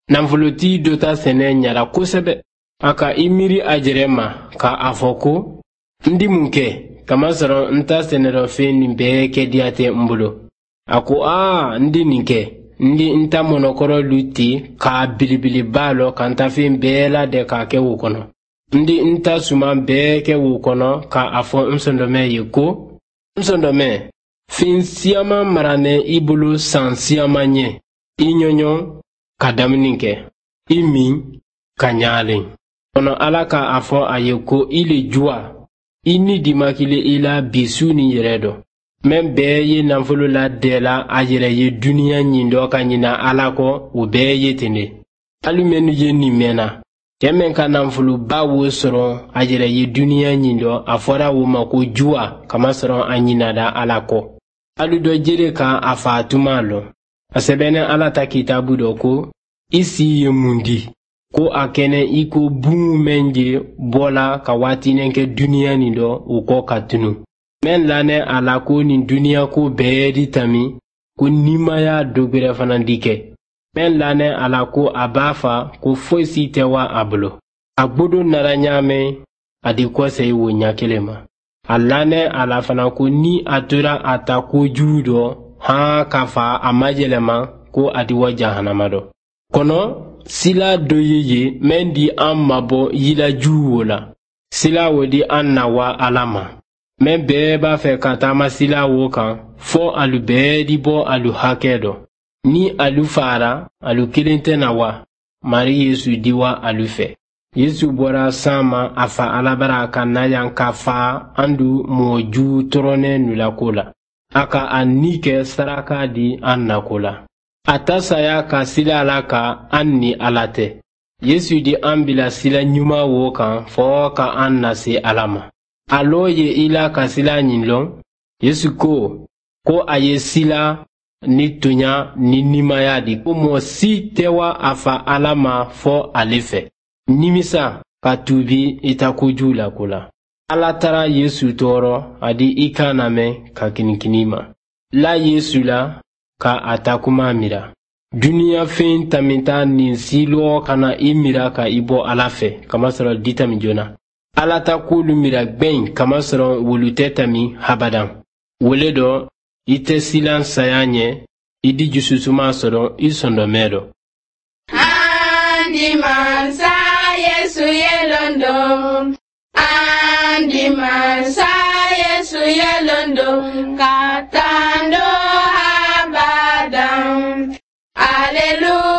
nanfoloti dota sene nyara kosebe aka imiri ajerema ka afoko ndi munke kama soro nta senero fe nimbe ke diate mbulo ako ndi ninke ndi nta monokoro luti ka bilibili balo kanta fe mbela de ka ke wukono ndi nta suma be ke wukono ka afo msondome yeko msondome fin siyama marane ibulu san siyama nye inyonyo kadamninke imi kanyale ono alaka afo ayeko ile jua ini dimakile ila bisuni yeredo membe ye nanfolo la dela ayere ye dunia nyindo kanyina alako ube yetene alumenu ye nimena temen ka nanfolo bawo soro ayere ye dunia nyindo afora wo mako jua kama soro anyina da alako aludo jere ka afatumalo asebene alata kitabu doko isi ye mundi ko akene iko bungu menje bola ka watine ke dunia nindo uko katunu men lane ala ko ni dunia ko beedi tami ko nimaya dogere fanandike men lane ala ko abafa ko foisi tewa ablo agbodo naranyame adi ko sey wonya kelema alane ala fana ko ni atura atako judo ha kafa amajelema ko adi wajahanamado kono sila doyeye mendi amabo yila juwola sila wodi annawa alama men beba fe katama sila wokan fo alu bedi bo alu hakedo ni alu fara alu kilintena wa mari Yesu diwa alu fe Yesu bora sama afa alabara kanayan kafa andu moju torone nulakola aka anike saraka di annakola atasaya ka sila alaka anni alate Yesu di ambila sila nyuma wokan fo ka anna se alama aloye ila ka sila nyinlong Yesu ko aye sila ni tunya ni nimayadi ko si tewa afa alama fo alefe nimisa ka tubi itakujula kula alatara Yesu toro adi ikaname ka kinikinima la Yesu la ka atakuma mira dunia fen tamita ni silo kana imira ka ibo alafe kama soro ditami jona alata kulu mira gben kama soro wulutetami habadan woledo ite silan sayanye idi jususuma soro isondomedo andi mansa Yesu yelondo andi mansa Yesu yelondo katando Hallelujah.